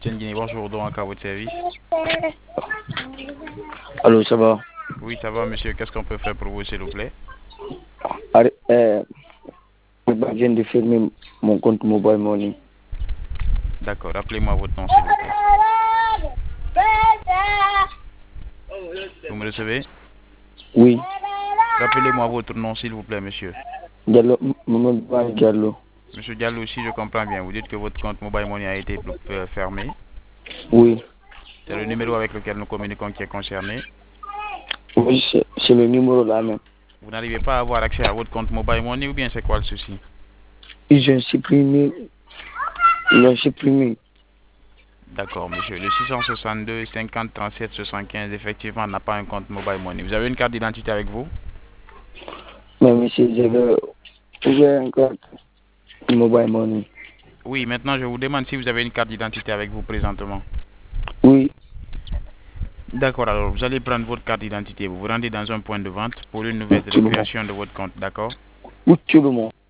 Etienne Guinée, bonjour, donc à votre service. Allô, ça va? Oui, ça va, monsieur. Qu'est-ce qu'on peut faire pour vous, s'il vous plaît? Arr- euh, je viens de fermer mon compte Mobile Money. D'accord, rappelez-moi votre nom, s'il vous plaît. Vous me recevez? Oui, Rappelez-moi votre nom, s'il vous plaît, monsieur. Diallo, Mamadou Ba Diallo. Monsieur Diallo, si je comprends bien, vous dites que votre compte Mobile Money a été fermé. Oui, C'est le numéro avec lequel nous communiquons qui est concerné. oui, c'est le numéro là même. Vous n'arrivez pas à avoir accès à votre compte Mobile Money ou bien c'est quoi le souci? Ils ont supprimé, ils l'ont supprimé. D'accord, monsieur. Le 662 50 37 75, effectivement, n'a pas un compte Mobile Money. Vous avez une carte d'identité avec vous? Mais monsieur, j'avais ouvert un compte Mobile Money. Oui, maintenant, je vous demande si vous avez une carte d'identité avec vous présentement. Oui, D'accord, alors vous allez prendre votre carte d'identité, vous vous rendez dans un point de vente pour une nouvelle tout le monde. récupération de votre compte, d'accord? Oui, tout le monde.